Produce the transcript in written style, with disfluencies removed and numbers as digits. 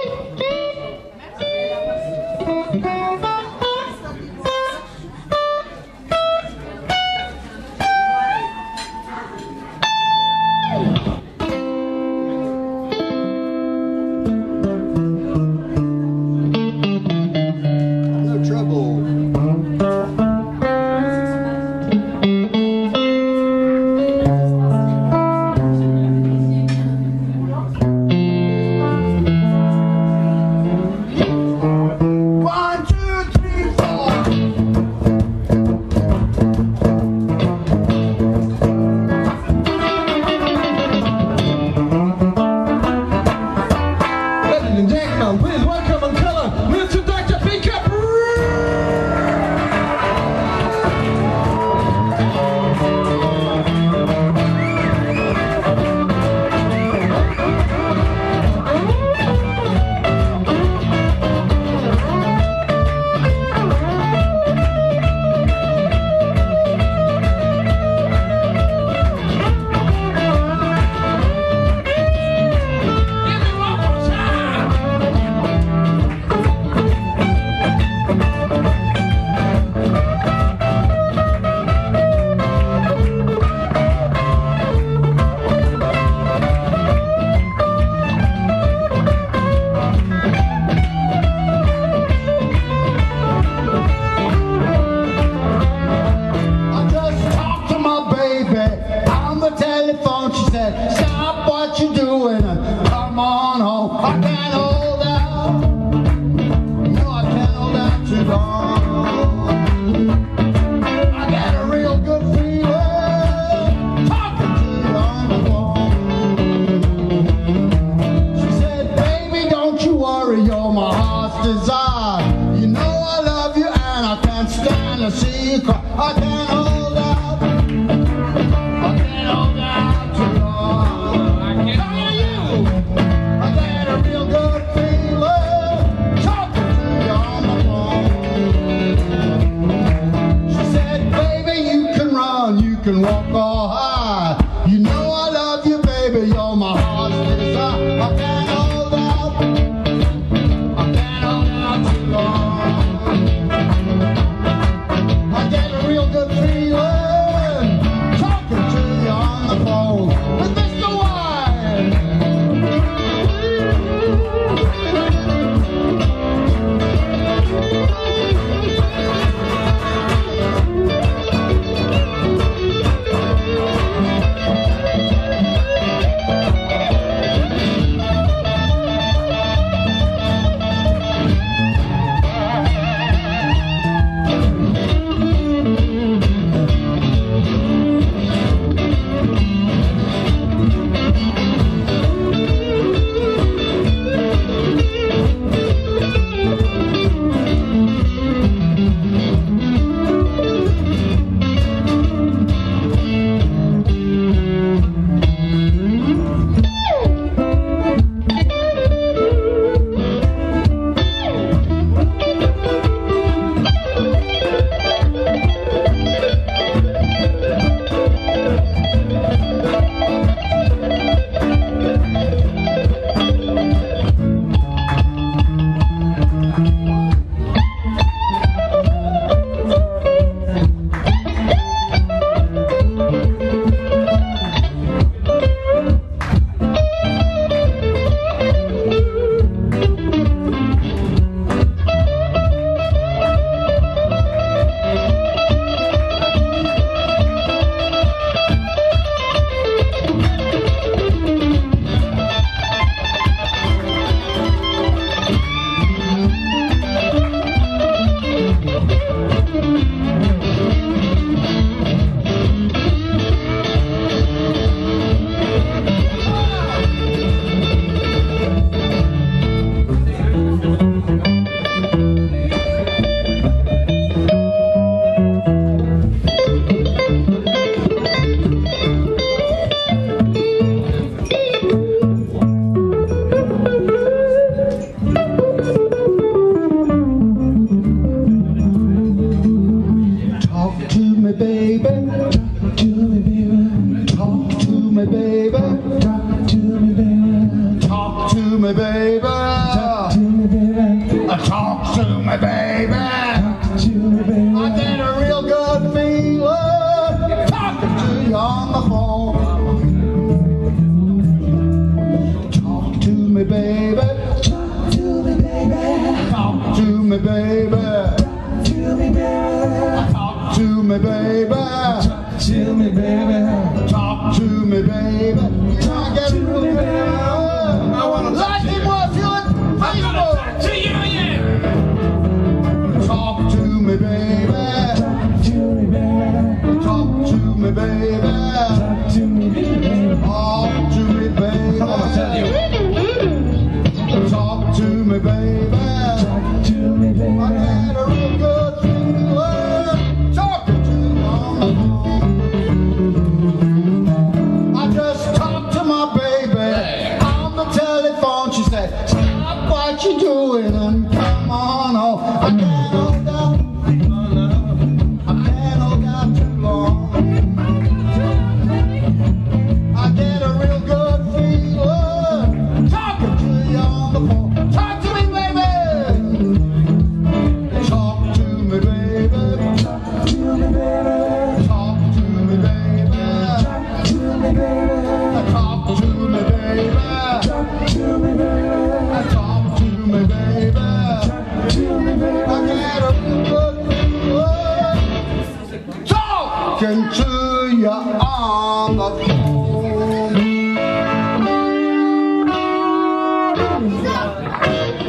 Real good Talk to me, baby. I get a real good feeling talking to you on the phone. Talk to me, baby. Talk to me, baby. Talk to me, baby. Talk to me, baby. Talk to me, baby. Talk to me, baby. I get a real good feeling. I want to like it more feeling. I'm gonna talk to you, yeah. Talk to me, baby. Talk to me, baby. Talk to me, baby. Talk to me, baby. Talk to me, baby. Come on, I'll tell you. Talk to me, baby. Talk to me, baby. I got a real good feeling talking to you on the phone. I just talked to my baby on the telephone. She said, stop what you're doing and come on home. I can't hold out. I can't hold out too long. I get a real good feeling talking to you on the phone. Talk to me, baby. Talk to me, baby. Talk to me, baby. Talk to me, baby. Talk to me, baby. Talk to me, baby. Talk to me, baby. Talk to me, baby. I get a real good feeling talking to you on the phone.